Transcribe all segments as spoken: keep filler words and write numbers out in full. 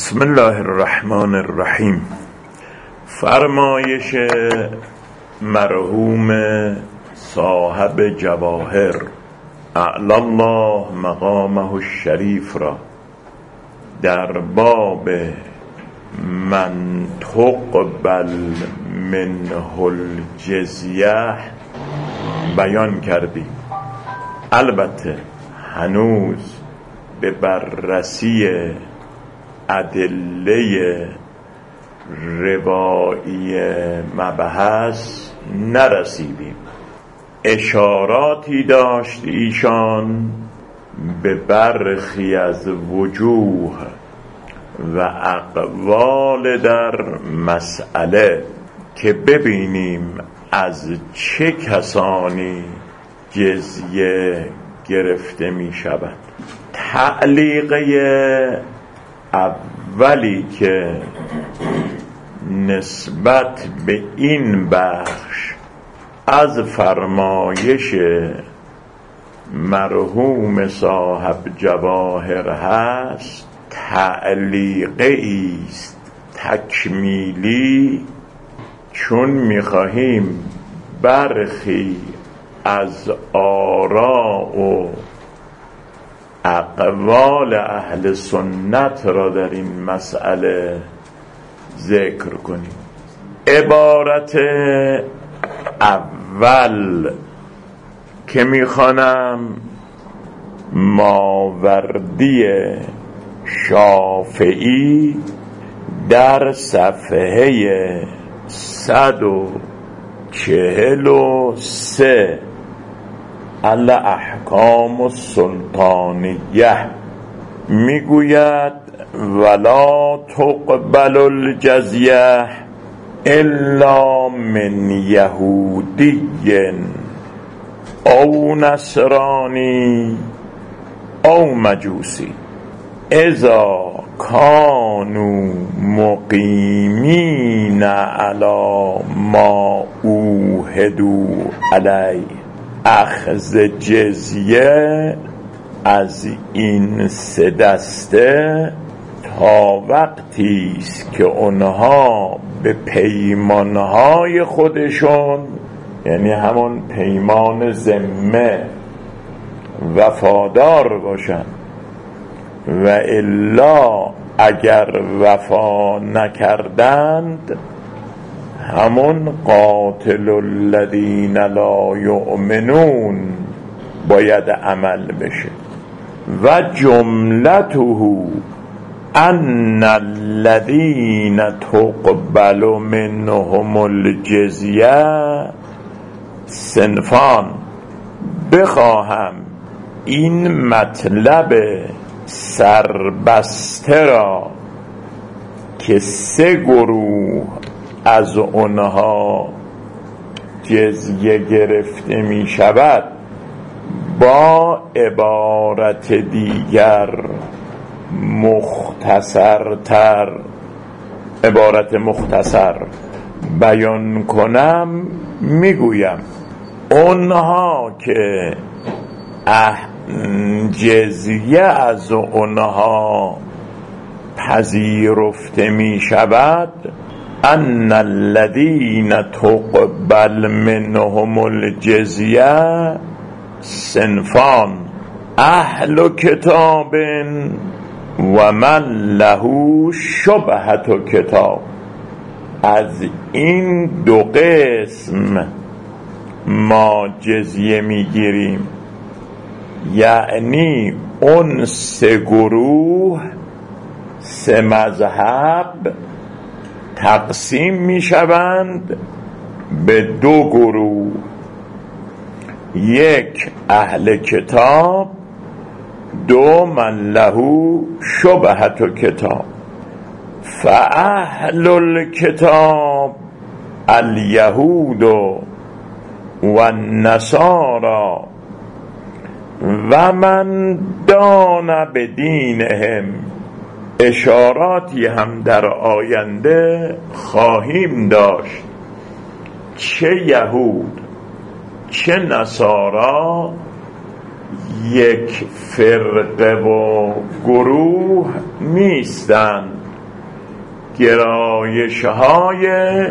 بسم الله الرحمن الرحیم. فرمایش مرحوم صاحب جواهر اعلی الله مقامه الشریف را در باب من تقبل منه الجزیه بیان کردیم. البته هنوز به بررسی ادله روایی مبحث نرسیدیم. اشاراتی داشت ایشان به برخی از وجوه و اقوال در مسئله که ببینیم از چه کسانی جزیه گرفته می شود. تعلیقه اولی که نسبت به این بخش از فرمایش مرحوم صاحب جواهر هست، تعلیقه است تکمیلی، چون می‌خواهیم برخی از آراء و اقوال اهل سنت را در این مسئله ذکر کنیم. عبارت اول که میخوانم ماوردی شافعی در صفحه صد و چهل و سه الاحکام السلطانیه میگوید ولا تقبل الجزیه الا من یهودی او نصرانی او مجوسی اذا کانوا مقیمین علی ما اوهدوا علیه. اخذ جزیه از این سه دسته تا وقتی است که اونها به پیمانهای خودشون، یعنی همون پیمان ذمه، وفادار باشن، و الا اگر وفا نکردند همون قاتل الذین لا یؤمنون باید عمل بشه. و جملته ان الذین تقبل منهم الجزیه صنفان. بخواهم این مطلب سربسته را که سه گروه از اونها جزیه گرفته می شود با عبارت دیگر مختصرتر، عبارت مختصر بیان کنم، میگویم اونها که جزیه از اونها پذیرفته می شود ان الذین تقبل منهم الجزیه صنفان اهل کتاب و من له شبهة کتاب. از این دو قسم ما جزیه میگیریم، یعنی اون سه گروه، سه مذهب تقسیم می شوند به دو گروه، یک اهل کتاب، دو من له شبهة کتاب. فاهل الکتاب الیهود و النصارى و من دان بدینهم. اشاراتی هم در آینده خواهیم داشت. چه یهود چه نصارا یک فرقه و گروه نیستند، گرایش های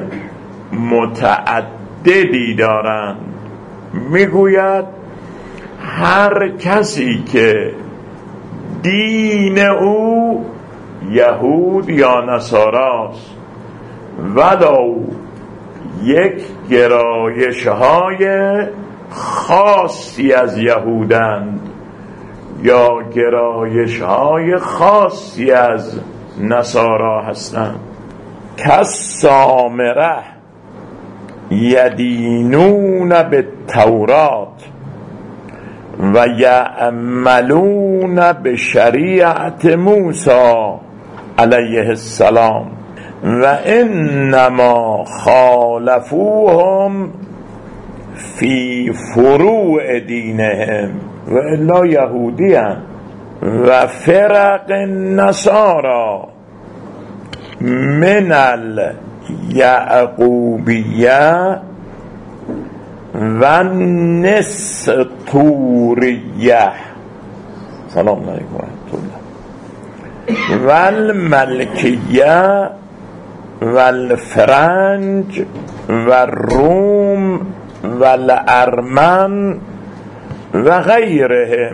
متعددی دارند. میگوید هر کسی که دین او یهود یا نصاراست ولو یک گرایش های خاصی از یهودند یا گرایش های خاصی از نصارا هستند، کالسامره یدینون بالتورات و یعملون بشریعت موسی علیه السلام و انما خالفوهم فی فروع دینهم و الا یهودیان و فرق النصارى من الیعقوبیه و نستوریه سلام علیکم و رحمت الله و الملکیه و الفرنج و الروم و الارمن و غیرهم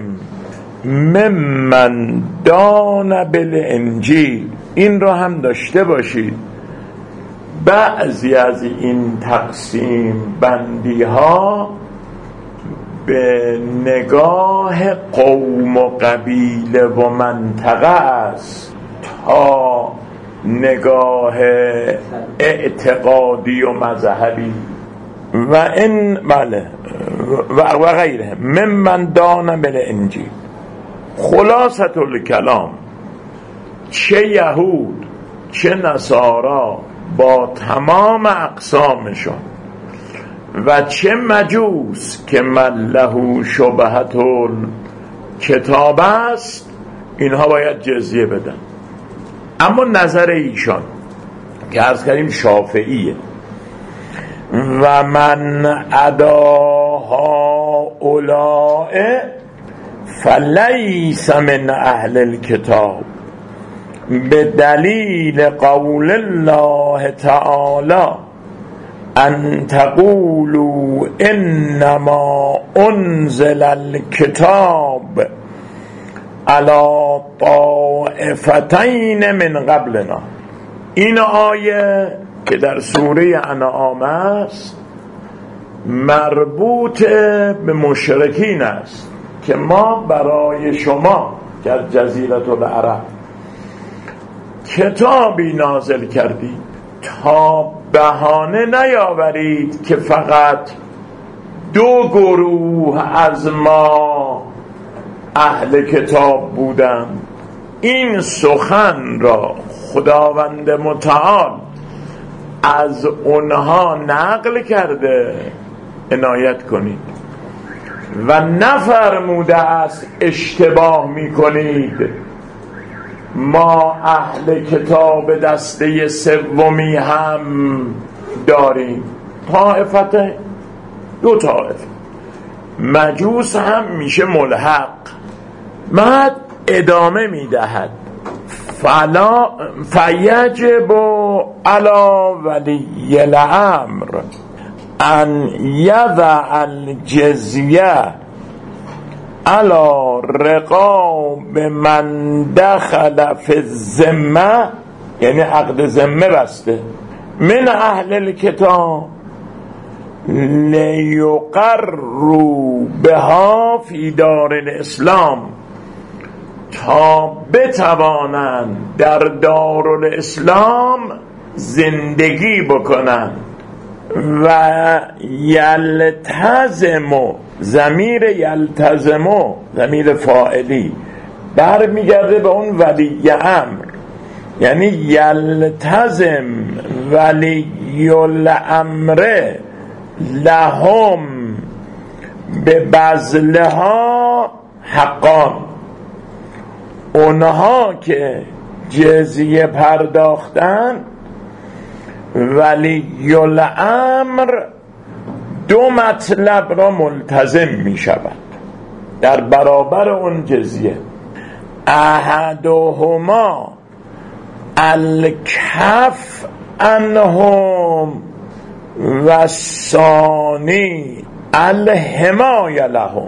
ممن دان بالانجیل. این رو هم داشته باشید، بعضی از این تقسیم بندی ها به نگاه قوم و قبیله و منطقه است تا نگاه اعتقادی و مذهبی و این بله و غیره ممن دان بالانجیل. خلاصة الکلام، چه یهود چه نصارا با تمام اقسامشون و چه مجوس که من له شبهة کتاب است، اینها باید جزیه بدن. اما نظر ایشان که عرض کردیم شافعیه، و من اداها اولائه فلیس من اهل الکتاب به دلیل قول الله تعالی ان تقولوا انما انزل الکتاب علی طائفتین من قبلنا. این آیه که در سوره انعام است مربوط به مشرکین است که ما برای شما در جزیره العرب کتابی نازل کردیم تا بهانه نیاورید که فقط دو گروه از ما اهل کتاب بودند. این سخن را خداوند متعال از اونها نقل کرده، عنایت کنید و نفرموده است اشتباه میکنید. ما اهل کتاب دسته سومی هم داریم، طائفت دو طائفه، مجوس هم میشه ملحق. بعد ادامه میدهد فلا فیجب علی ولی الامر ان یضع الجزیه علی رقاب من دخل فی الذمه، یعنی عقد ذمه بسته، من اهل الکتاب لیقروا بها فی دار الاسلام، تا بتوانند در دارالاسلام زندگی بکنند. و یلتزمو، ضمیر یلتزمو ضمیر فاعلی برمیگرده به اون ولی امر، یعنی یلتزم ولی الامر لهم به بذلها حقان. اونها که جزیه پرداختن ولی الامر دو مطلب را ملتزم می شود در برابر اون جزیه. احدهما الکف انهم و ثانی الحمایه لهم.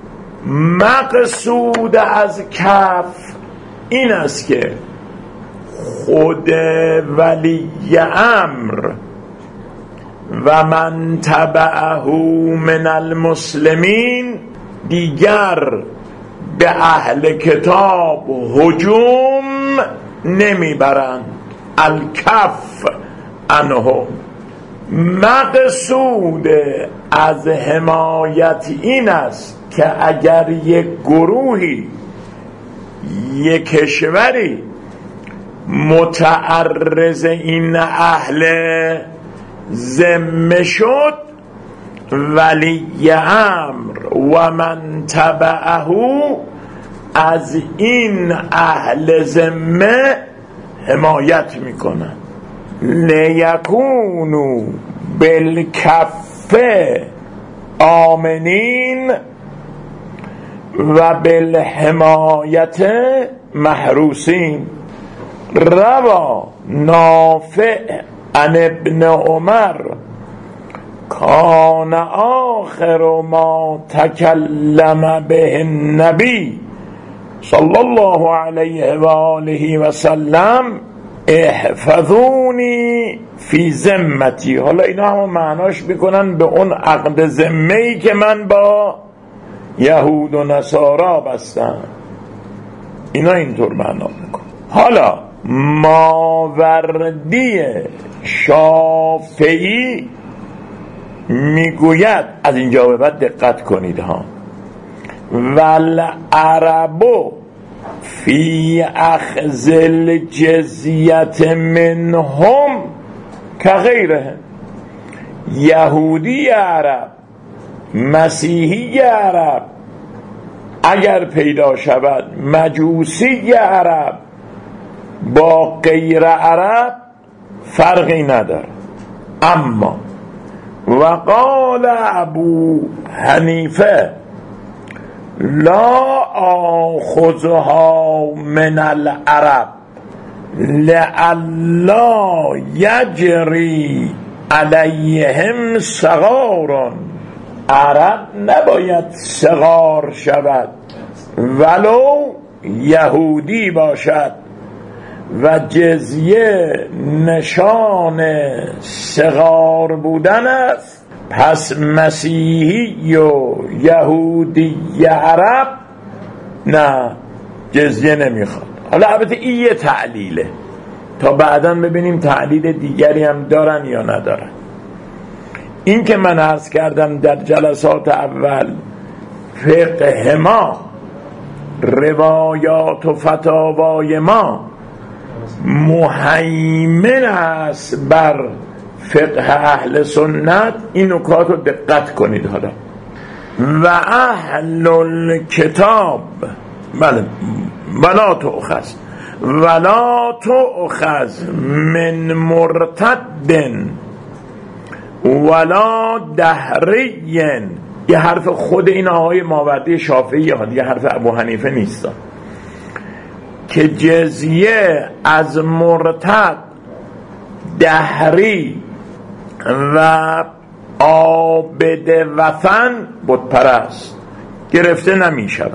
مقصود از کف این است که خود ولی امر و من تبعه من المسلمین دیگر به اهل کتاب هجوم نمیبرند. الکف عنهم. مقصود از حمایت این است که اگر یک گروهی، یک کشوری متعرض این اهل ذمه شد، ولی امر و من تبعه از این اهل ذمه حمایت میکنن. لیکونو بالکف آمنین و بالحمایت محروسین. روا نافع عن ابن عمر کان آخر ما تکلم به النبی صلی الله علیه و آله و سلم احفظونی فی ذمتی. حالا اینا همون معناش میکنن به اون عقد ذمه‌ای که من با یهود و نصارا بستم. اینا اینطور معنا میکنن. حالا ماوردی شافعی میگوید، از اینجا به بعد دقت کنید ها، والعربو فی اخذ الجزیت منهم که غیره. یهودی عرب، مسیحی عرب اگر پیدا شود، مجوسی عرب با غیر عرب فرقی نداره. اما وقال ابو حنیفه لا آخذها من العرب لئلا یجری علیهم صغار. عرب نباید صغار شود ولو یهودی باشد و جزیه نشان صغار بودن است. پس مسیحی و یهودی عرب نه، جزیه نمیخواد. حالا البته این یه تعلیله، تا بعداً ببینیم تعلیل دیگری هم دارن یا ندارن. این که من عرض کردم در جلسات اول فقه ما، روایات و فتاوای ما مهیمن است بر فقه اهل سنت. این نکات رو دقت کنید. حالا و اهل الکتاب بله ولا تؤخذ ولا تؤخذ من مرتد ولا دهری. یه حرف خود این آقای ماوردی شافعی ها، دیگه حرف ابو حنیفه نیست، که جزیه از مرتد، دهری و عابد وطن بت پرست گرفته نمی شود.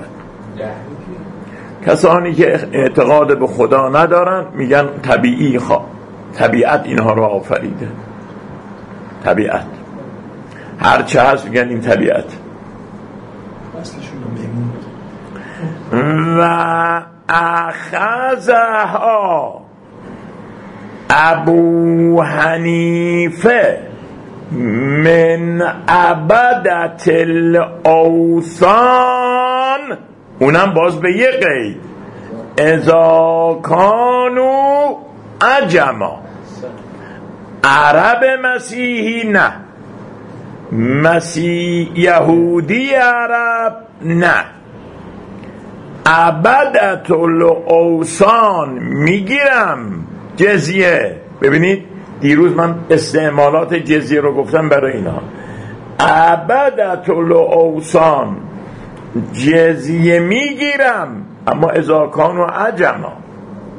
کسانی که اعتقاد به خدا ندارن میگن طبیعی خواه، طبیعت اینها رو آفریده، طبیعت هرچه هست میگن این طبیعت. و اخذها ابو حنیفه من عبدت الاوثان، اونم باز به یه قید، اذا کانو عجما. عرب مسیحی نه، مسیح یهودی عرب نه. عبدت الاوثان میگیرم جزیه. ببینید دیروز من استعمالات جزیه رو گفتم برای اینا. عبدت الاوثان جزیه میگیرم، اما اذا کانوا عجما،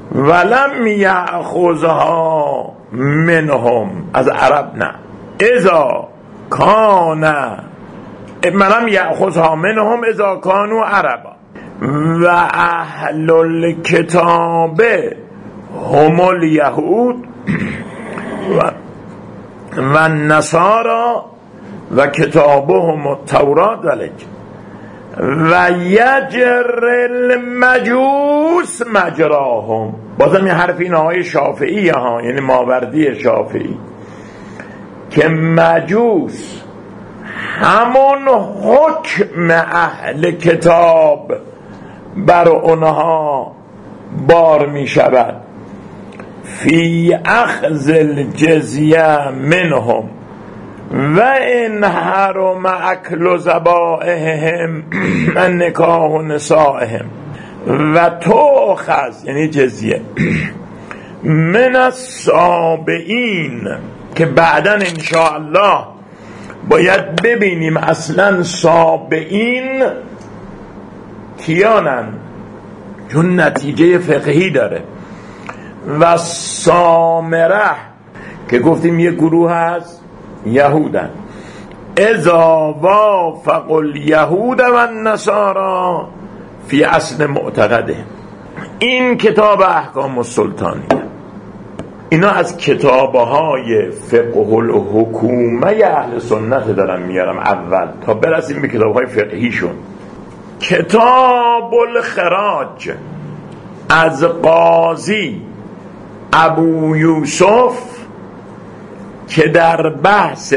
ولم یأخذها منهم، از عرب نه، اذا کان ولم یأخذها منهم اذا کانوا عربا و اهل الکتاب هم الیهود و و النصارى و کتابهم التوراة ولک و یجر المجوس مجراهم. بازم یه حرف این آقای شافعی ها، یعنی ماوردی شافعی، که مجوس همون حکم اهل کتاب بر اونها بار می شود، فی اخذ الجزیه منهم و ان حرم اکل ذبائحهم و نکاح نسائهم و تؤخذ، یعنی جزیه، من السابعین، که بعداً انشاءالله باید ببینیم اصلا سابعین کیانن، چون نتیجه فقهی داره. و سامره که گفتیم یک گروه هست یهودن، اذا وافق الیهود و النصارى فی اصل معتقده. این کتاب احکام السلطانی، اینا از کتابهای فقه الحکومه اهل سنت دارم میارم اول تا برسیم به کتابهای فقهیشون. کتاب الخراج از قاضی ابو یوسف که در بحث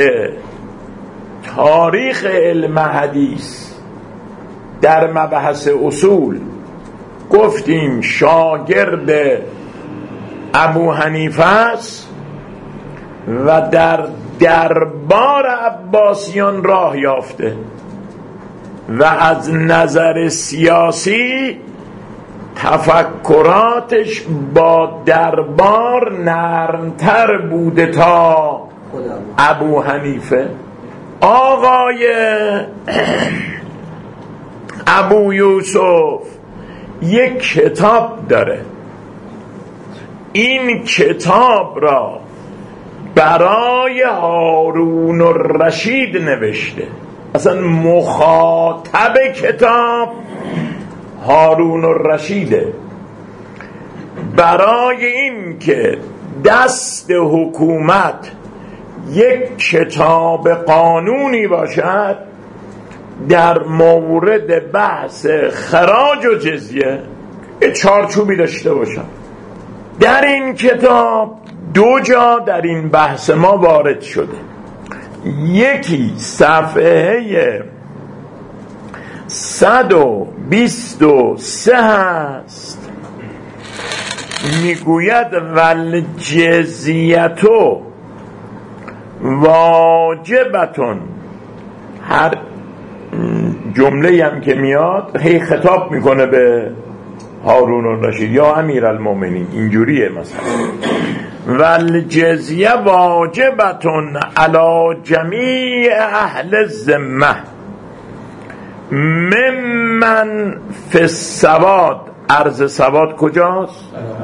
تاریخ علم حدیث در مبحث اصول گفتیم شاگرد ابو حنیفه است و در دربار عباسیان راه یافته و از نظر سیاسی تفکراتش با دربار نرمتر بوده تا ابو حنیفه. آقای ابو یوسف یک کتاب داره، این کتاب را برای هارون الرشید نوشته، اصلا مخاطب کتاب هارون الرشیده، برای این که دست حکومت یک کتاب قانونی باشد در مورد بحث خراج و جزیه چارچوبی داشته باشد. در این کتاب دو جا در این بحث ما وارد شده، یکی صفحه صد و بیست و سه هست، میگوید ول جزیتو واجبتون. هر جمله هم که میاد هی خطاب میکنه به هارون الرشید یا امیرالمومنین، اینجوریه مثلا ول جزیه واجبتون علی جمیع اهل الذمه ممن فی السواد. ارض سواد کجاست؟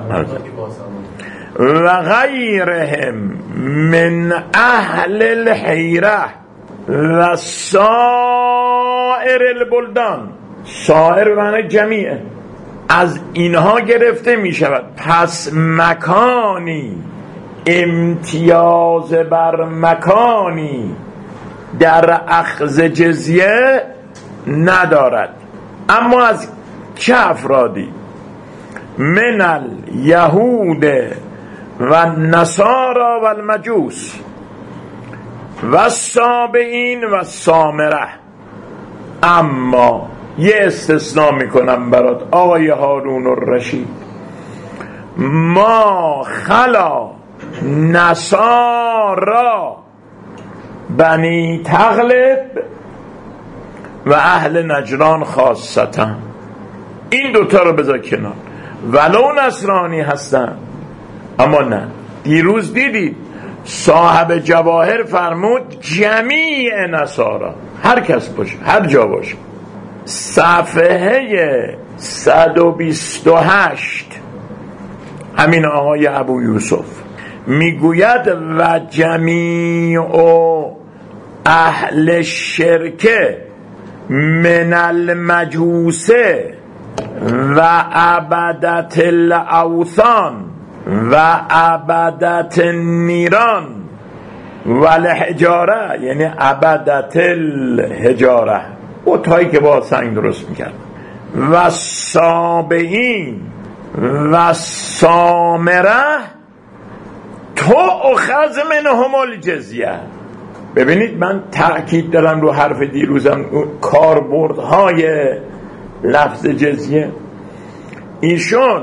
و غیرهم من اهل الحیره و سائر البلدان. سائر معنی جمیعه، از اینها گرفته می شود. پس مکانی امتیاز بر مکانی در اخذ جزیه ندارد. اما از چه افرادی؟ من الیهود و نصارا و المجوس و السابعین و السامره. اما یه استثناء میکنم برات آقای هارون الرشید، ما خلا نصارا بنی تغلب و اهل نجران خاصتا، این دوتا رو بذار کنار، ولو نصرانی هستن اما نه. دیروز دیدید صاحب جواهر فرمود جمیع نصارا، هر کس باشه، هر جا باشه. صفحه صد و بیست و هشت همین آقای ابو یوسف میگوید و جمیع اهل شرکه من المجوسه و عبدت الاوثان و عبدت النیران و الحجاره، یعنی عبدت الحجاره، بت‌هایی که با سنگ درست میکرد، و سابعین و سامره تو اخذ منهم الجزیه. ببینید من تأکید دارم رو حرف دیروزم، کاربردهای لفظ جزیه. ایشون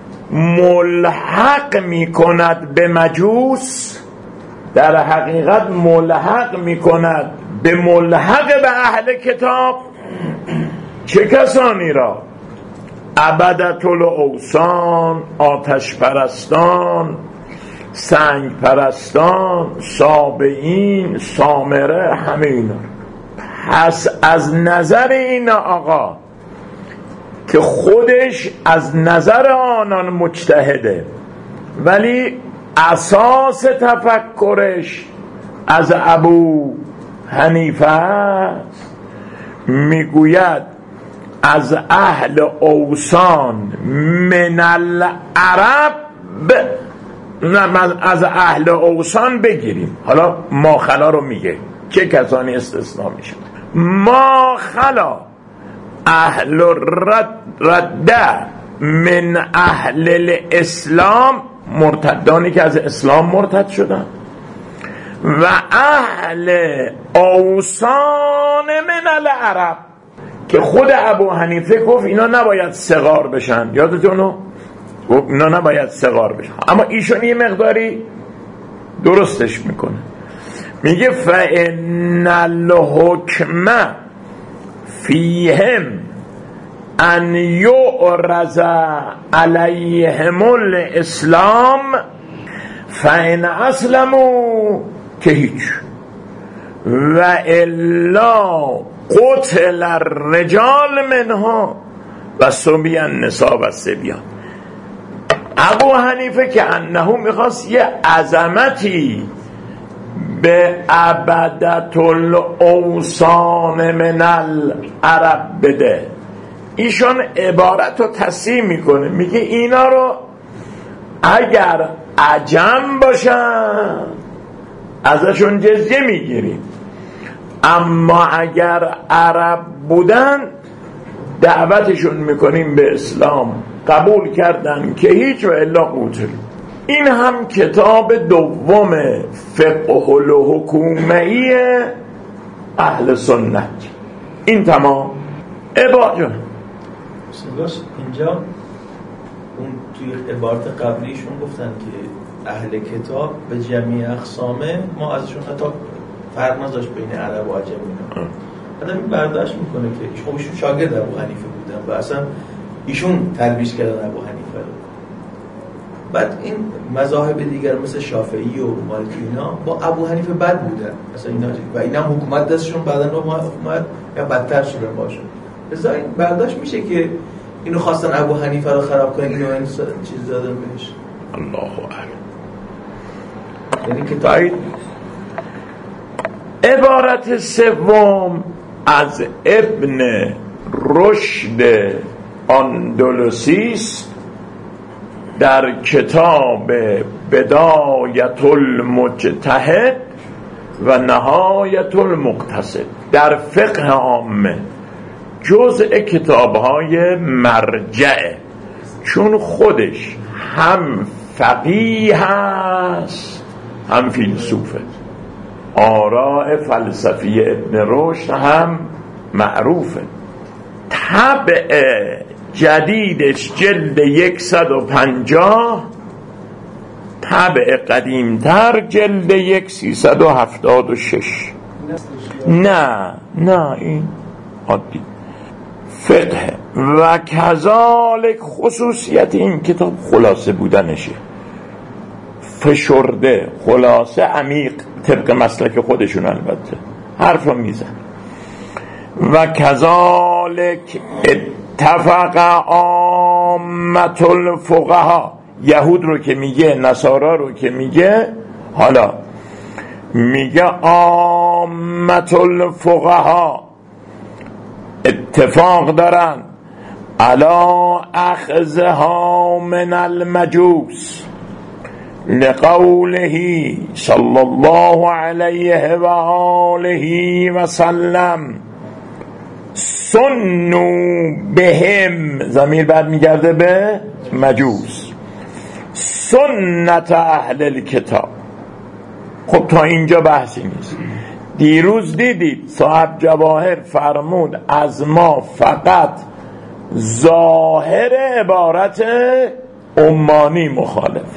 ملحق میکند به مجوس، در حقیقت ملحق میکند به ملحق به اهل کتاب. چه کسانی را؟ عبدت الاوثان، آتش پرستان، سنگ پرستان، سابعین، سامره، همه اینا. پس از نظر این آقا که خودش از نظر آنان مجتهده ولی اساس تفکرش از ابو حنیفه است، میگوید از اهل اوثان من العرب، نه از اهل اوثان بگیریم. حالا ماخلا رو میگه چه کسانی استثناء میشه. ماخلا اهل رد رده من اهل الاسلام، مرتدانی که از اسلام مرتد شدن، و اهل اوثان من العرب که خود ابو حنیفه گفت اینا نباید صغار بشن، یادتونو گفت اینا نباید صغار بشن، اما ایشون یه مقداری درستش میکنه، میگه فإن الحکم فیهم ان یعرض علیهم الاسلام فإن اسلموا که هیچ، و الا قتل الرجال منها و سبی النساء و سبیان. ابو حنیفه که انه میخواست یه عظمتی به عبدت الاوثان من العرب بده، ایشان عبارت رو تصحیح میکنه، میگه اینا رو اگر عجم باشن ازشون جزیه میگیریم، اما اگر عرب بودن دعوتشون میکنیم به اسلام، قبول کردن که هیچ و الا قتل. این هم کتاب دوم فقه الحکومه‌ای اهل سنت. این تمام. عبارت اینجا اون توی عبارت قبلیشون گفتن که اهل کتاب به جمعی اقسامه، ما ازشون حتی فرق نذاشت بین عرب و عجم اینا. آدم این برداشت میکنه که خب ایشون شاگرد ابو حنیفه بودن و اصلا ایشون تلبیس کردن ابو حنیفه رو. بعد این مذاهب دیگر مثل شافعی و مالکی اینا با ابو حنیفه بد بودن اصلا اینا، و اینا حکومت دستشون بعدن رو حکومت یا بدتر شدن باشه. لذا این برداشت میشه که اینو خواستن ابو حنیفه رو خراب کنن، اینو این چیز دادن بهش. الله اکبر. یعنی که عبارت سوم از ابن رشد اندلسی در کتاب بدایت المجتهد و نهایت المقتصد در فقه عامه، جزء کتاب‌های مرجعه، چون خودش هم فقیه هست هم فیلسوفه. آراء فلسفی ابن رشد هم معروفه. طبع جدیدش جلد یکصد و پنجاه، طبع قدیمتر جلد یک سیصد و هفتاد و شش. نه نه این عادی فقه. و کذالک خصوصیت این کتاب خلاصه بودنشه، فشرده، خلاصه، عمیق، طبق مسلک خودشون البته حرف رو میزن. و کذالک اتفق عامة الفقهاء، یهود رو که میگه، نصارا رو که میگه، حالا میگه عامة الفقها اتفاق دارن علی اخذها من المجوس لقوله صلی الله علیه و آله و سلم سنوا بهم، ضمیر بعد میگرده به مجوس، سنت اهل الکتاب. خب تا اینجا بحثی نیست. دیروز دیدید صاحب جواهر فرمود از ما فقط ظاهر عبارت عمانی مخالف.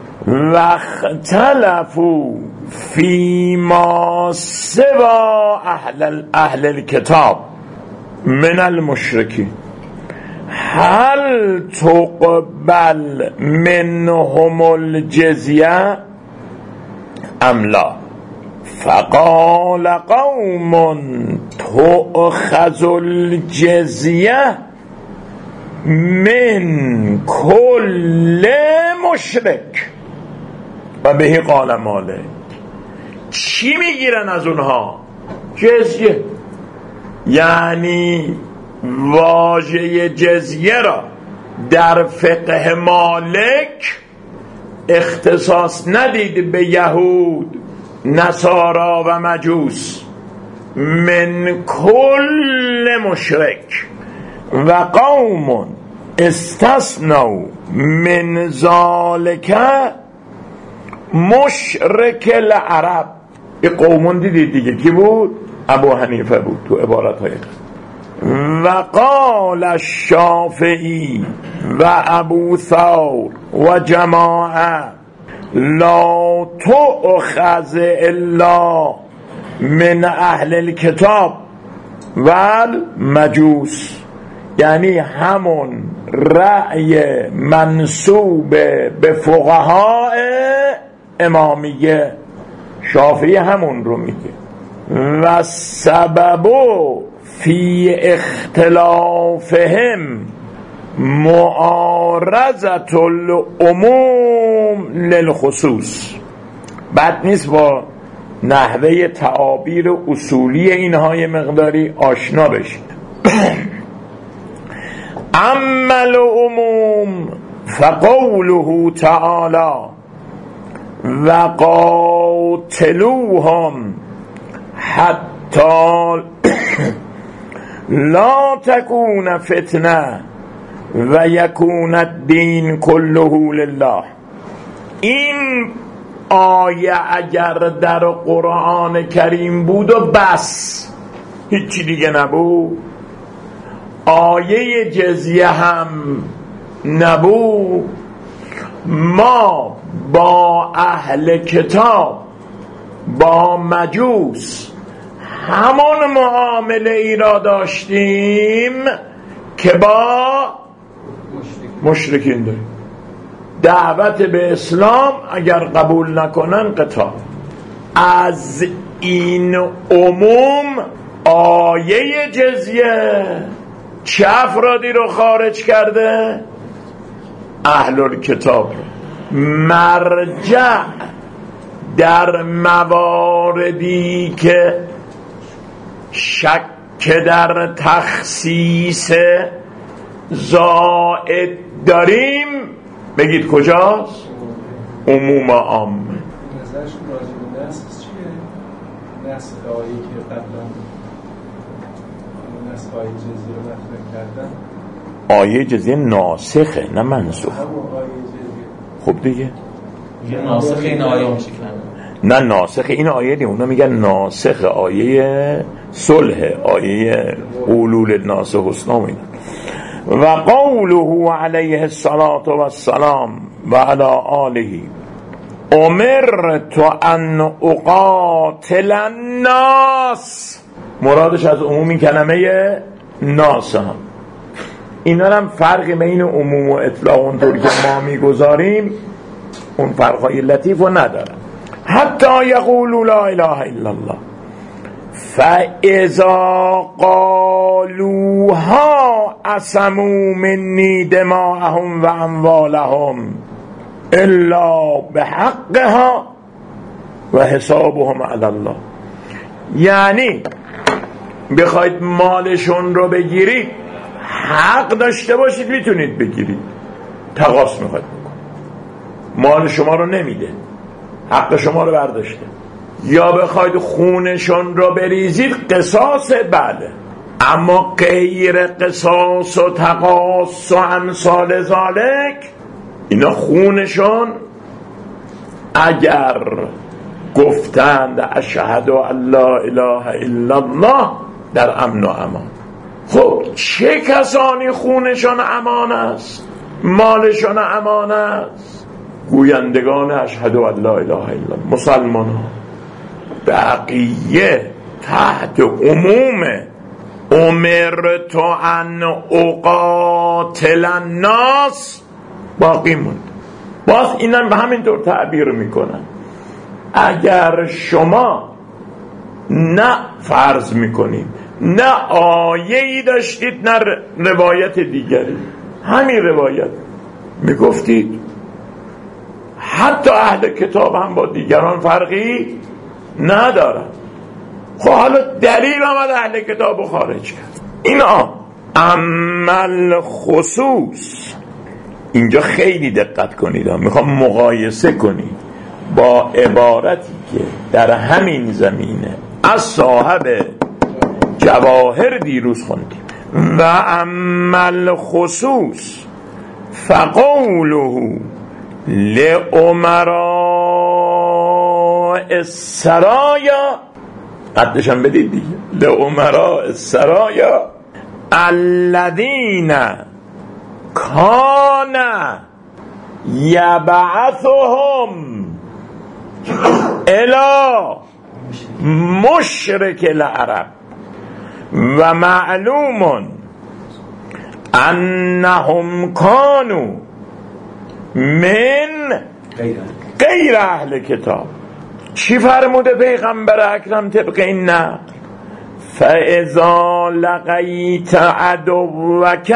واختلفوا فیما سوا اهل اهل الکتاب من المشرکین هل تقبل منهم الجزیه ام لا. فقال قوم تؤخذ الجزیه من کل مشرک و بهی قال مالک. چی میگیرن از اونها؟ جزیه. یعنی واژه جزیه را در فقه مالک اختصاص ندید به یهود، نصارا و مجوس، من کل مشرک. و قوم استثنوا من ذالک مشرک العرب. این قومون دیدید دیگه کی بود؟ ابو حنیفه بود تو عبارت های. و قال الشافعی و ابو ثور و جماعه لا تؤخذ الا من اهل الکتاب و مجوس. یعنی همون رأی منسوب به فقهای امامیه، شافعی همون رو میگه. و سبب فی اختلافهم معارضت العموم للخصوص. بد نیست با نحوه تعابیر اصولی اینهای مقداری آشنا بشید. اما العموم فقوله تعالی و قاتلوهم حتی لا تکون فتنه و یکون الدین کله لله. این آیه اگر در قرآن کریم بود و بس هیچی دیگه نبود، آیه جزیه هم نبود، ما با اهل کتاب، با مجوس همون معامله ای را داشتیم که با مشرکین داریم. دعوت به اسلام اگر قبول نکنن قتال. از این عموم آیه جزیه چه افرادی رو خارج کرده؟ اهل الکتاب. مرجع در مواردی که شک در تخصیص زائد داریم بگید کجاست؟ عموم عام. نظرشون راجع به نسخ چیه؟ نسخ آیه‌ای که قبلا نسخ آیه جزیه رو مطرح کردن. آیه جزیه ناسخه نه منسوخ. خب دیگه یه ناسخ این آیه میشه. نه ناسخ این آیه دی، اونا میگن ناسخ آیه صلح، آیه اولول الناس حسنا میگن. و قوله علیه الصلاة والسلام و علی آله امرت ان اقاتل الناس. مرادش از عمومی کلمه ناس هم. اینا هم فرقی بین عموم و اطلاق اونطور که ما میگذاریم اون فرقای لطیف و نداره. حتی یقولوا لا اله الا الله فاذا قالوها عصموا منی دماءهم و اموالهم. الا بحقها و حسابهم علی الله. یعنی بخواید مالشون رو بگیرید حق داشته باشید میتونید بگیرید. تقاص میخواید بکن، مال شما رو نمیده، حق شما رو برداشته. یا بخواید خونشون رو بریزید قصاص، بله، اما غیر قصاص و تقاص و امثال ذالک، اینا خونشون اگر گفتند اشهد ان لا اله الا الله در امن و امان. خب چه کسانی خونشون امان است، مالشون امان است؟ گویندگان اشهد ان لا اله الا الله، مسلمان ها. بقیه تحت عموم امرت ان اقاتل الناس باقی موند. باز اینم به همینطور تعبیر میکنن. اگر شما نه فرض میکنید نه آیه‌ای داشتید نه روایت دیگری، همین روایت میگفتید حتی اهل کتاب هم با دیگران فرقی ندارن. خب حالا دلیل آمد اهل کتاب رو خارج کرد. اینا عمل خصوص، اینجا خیلی دقت کنید، میخوام مقایسه کنید با عبارتی که در همین زمینه از صاحب جواهر دیروز خوندیم. و عمل خصوص فقوله لأمراء السرایا، قدشم بدید دیگه، لأمراء السرایا الذین کان یبعثهم الی مشرک العرب و معلوم انهم کانوا من غیر اهل کتاب. چی فرموده پیغمبر اکرم طبق این نقل؟ فاذا لقیت عدوک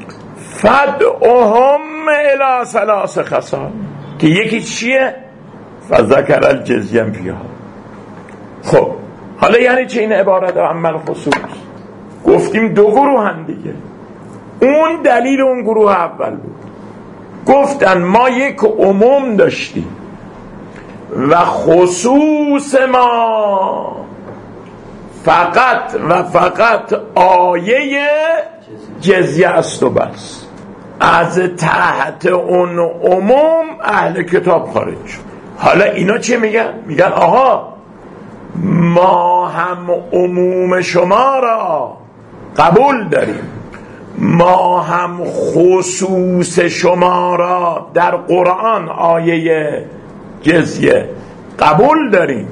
فدعهم الی ثلاث خصال، که یکی چیه؟ فذکر الجزیه فیها. خب حالا یعنی چه این عبارت عمل خصوص؟ گفتیم دو گروه هم دیگه. اون دلیل اون گروه اول بود، گفتن ما یک عموم داشتیم و خصوص ما فقط و فقط آیه جزیه است و بس. از تحت اون عموم اهل کتاب خارج شد. حالا اینا چه میگن؟ میگن آها ما هم عموم شما را قبول داریم، ما هم خصوص شما را در قرآن آیه جزیه قبول داریم،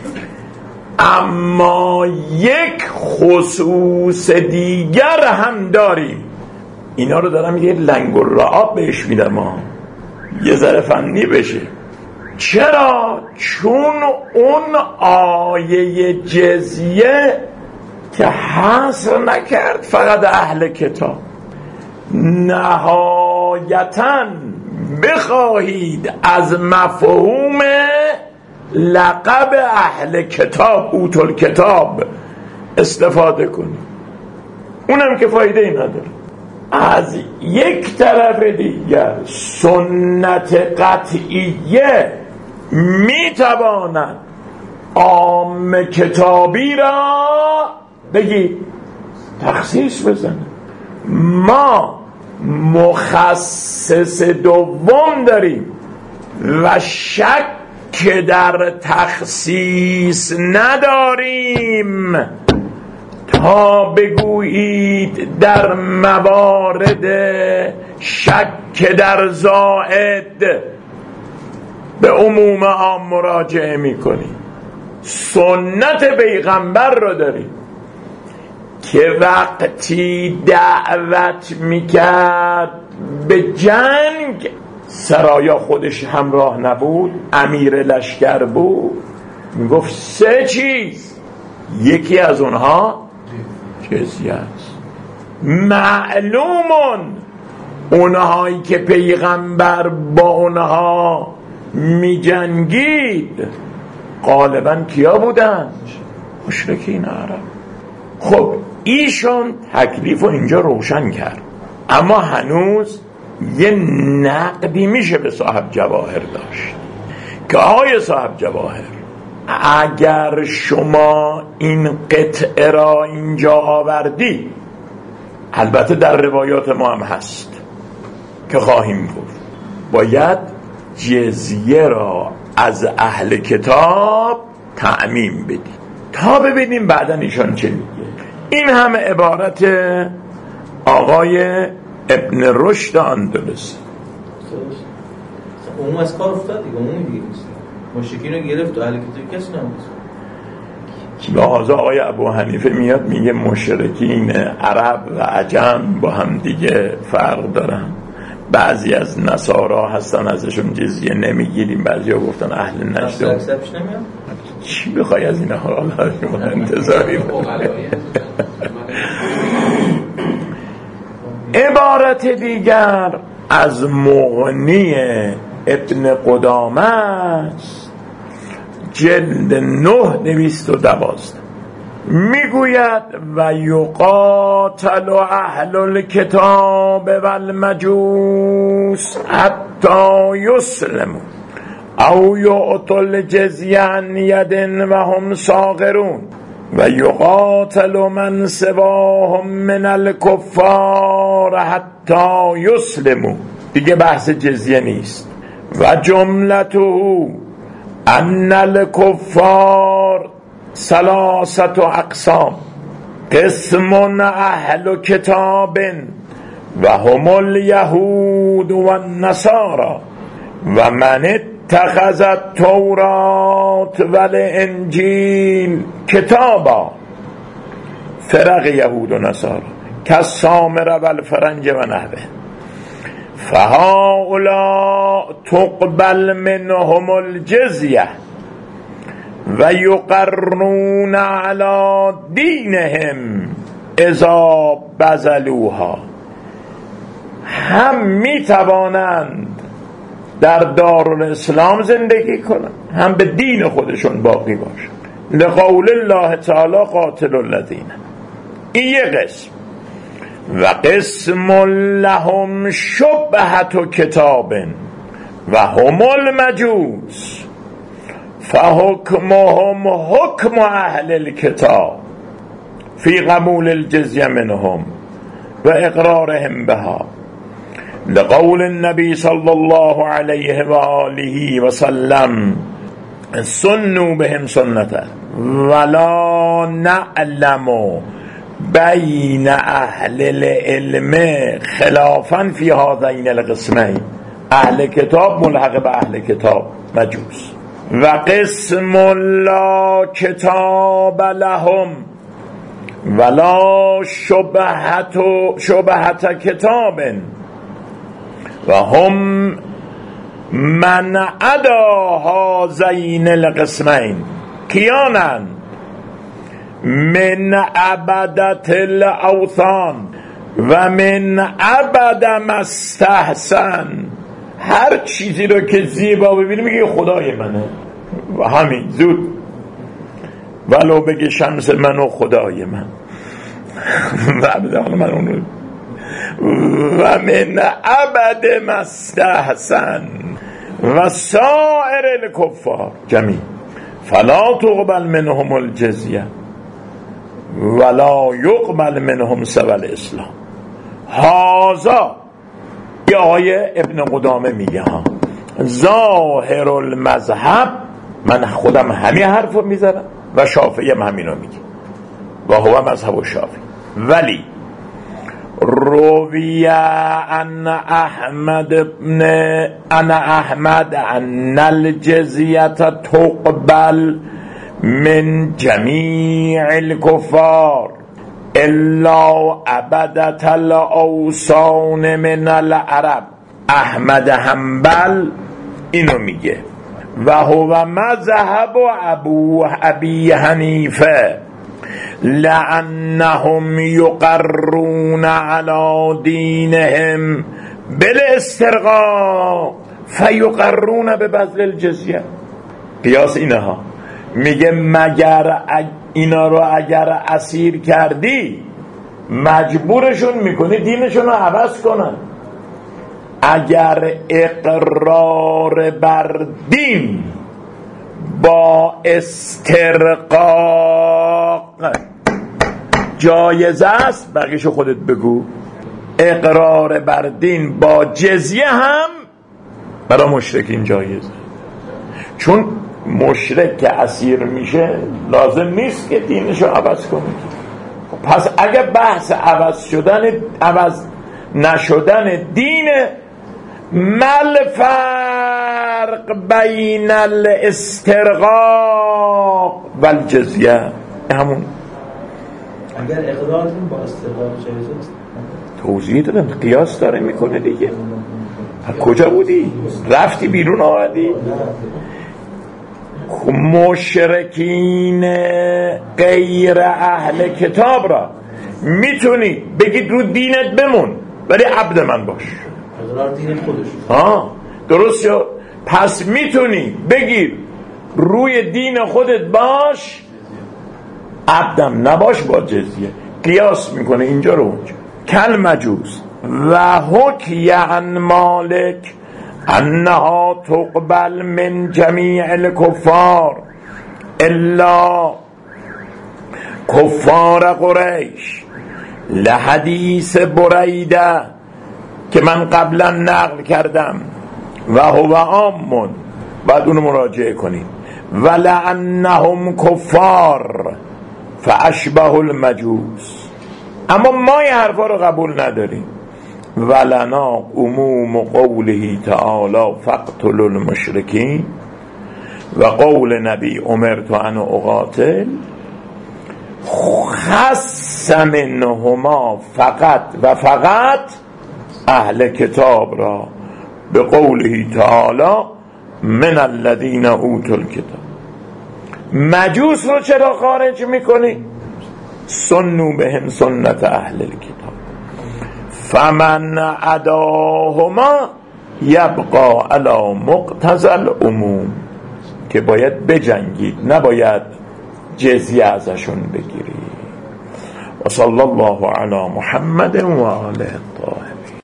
اما یک خصوص دیگر هم داریم. اینا رو دارم یه لنگ و رعاب بهش میدم، ما یه ذره فنی بشه. چرا؟ چون اون آیه جزیه که حصر نکرد فقط اهل کتاب، نهایتاً بخواهید از مفهوم لقب اهل کتاب اوتل کتاب استفاده کنید، اونم که فایده ای نداره. از یک طرف دیگر سنت قطعیه میتواند عام کتابی را بگی تخصیص بزنه. ما مخصص دوم داریم و شک در تخصیص نداریم تا بگویید در موارد شک در زائد به عموم عام مراجعه میکنیم. سنت پیغمبر رو داریم که وقتی دعوت میکرد به جنگ، سرایا خودش همراه نبود، امیر لشکر بود، میگفت سه چیز، یکی از اونها جزیه است. معلومون اونهایی که پیغمبر با اونها می جنگید غالبا کیا بودن؟ مشرکین عرب. خب ایشون تکلیف رو اینجا روشن کرد، اما هنوز یه نقدی میشه به صاحب جواهر داشت که آقای صاحب جواهر، اگر شما این قطعه را اینجا آوردی، البته در روایات ما هم هست که خواهیم گفت، باید جزیه را از اهل کتاب تعمیم بدی تا ببینیم بعدن ایشان چه میگه. این هم عبارت آقای ابن رشد اندلسی. اون از کار افتاد دیگه، اون دیگه مشرکین رو گرفت و اهل کتاب کسی نموز. لحاظا آقای ابو حنیفه میاد میگه مشرکین عرب و عجم با هم دیگه فرق دارن. بعضی از نصارا هستن ازشون جزیه نمیگیریم، بعضی ها گفتن اهل نجد. چی بخوای از این حالا شما انتظاری عبارت دیگر از مغنی ابن قدامه است، جلد نه دویست و دوازده، میگوید و یقاتل اهل الکتاب و المجوس حتی یسلموا او یعطل جزیه عن ید و هم صاغرون و یقاتل من سواهم من الکفار حتی یسلموا. دیگه بحث جزیه نیست. و جملته ان الکفار ثلاثت اقسام، قسم اهل کتاب و هم الیهود و النصارى و من اتخذ التورات و الانجیل کتابا، فرق یهود و نصارى کالسامره و الفرنج و نحوه، فهؤلاء تقبل منهم الجزیه و یقرون علی دینهم اذا بذلوها. هم می توانند در دارالاسلام زندگی کنند، هم به دین خودشون باقی باشند. لقول الله تعالی قاتل الذین. این یه قسم. و قسم لهم شبهت کتاب و هم المجوس فحکمهم حکم اهل الکتاب فی قبول الجزیه منهم و اقرارهم بها، لقول النبی صلی الله علیه و آله و سلم سنوا بهم سنته ولا نعلم بین اهل العلم خلافا فی هذین القسمین. اهل کتاب ملحق به اهل کتاب مجوس. و قسم لا کتاب لهم ولا شبهت شبهت کتاب و هم من عدا هذین القسمین کیانند من عبدت الاوثان و من عبد مستحسن. هر چیزی رو که زیبا ببینی میگه خدای منه و همین زود، ولو بگه شمس منو خدای من و من اونو و من عبد مستحسن و سائر الکفار جميع فلا تقبل منهم الجزیه ولا یقبل منهم سوى الاسلام. هذا یا آقای ابن قدامه میگه ها ظاهر المذهب، من خودم همین حرف رو میزنم و شافعی هم همینو میگه و هو مذهب شافعی. ولی روی ان احمد ابن ان احمد ان الجزیه تقبل من جمیع الکفار الا عبدت الاوثان من العرب. احمد حنبل اینو میگه و هو مذهب ابو ابی حنیفه لانهم یقرون علی دینهم بل استرقاق فیقرون به بذل الجزیه. قیاس اینه ها، میگه مگر اینا رو اگر اسیر کردی مجبورشون میکنی دینشون رو عوض کنن. اگر اقرار بر دین با استرقاق جایز است، بقیشو خودت بگو. اقرار بر دین با جزیه هم برای مشرکین جایزه، چون مشرک که اسیر میشه لازم نیست که دینشو عوض کنه. پس اگه بحث عوض شدن عوض نشدن دین، مل فرق بین الاسترقاق و الجزیه، همون اگر اقرار با استرقاق جایز است. توضیح دادم، قیاس داره میکنه دیگه. کجا بودی؟ رفتی بیرون آمدی؟ مشرکین غیر اهل کتاب را میتونی بگید رو دینت بمون ولی عبد من باش. اقرار دین خودش. ها درست شد. پس میتونی بگیر روی دین خودت باش، عبدم نباش با جزیه. قیاس میکنه اینجا رو اونجا. کل مجوز و حکی عن مالک انها تقبل من جمیع الکفار الا کفار قریش، لحدیث بریده که من قبلا نقل کردم و هو عامون، بعد اونو مراجعه کنید. ولعنهم کفار فاشبه المجوس. اما ما این حرفا رو قبول نداریم. ولنا عموم قوله تعالی فاقتلوا المشرکین و قول نبی امرت ان اقاتل خص منهما فقط و فقط اهل کتاب را به قوله تعالی من الذین اوتوا الکتاب. مجوس رو چرا خارج میکنی؟ سنوا بهم سنت اهل الکتاب فمن عداهما یبقى علی مقتضی العموم، که باید بجنگید، نباید جزیه ازشون بگیری. و صلی الله علی محمد و آله الطاهرین.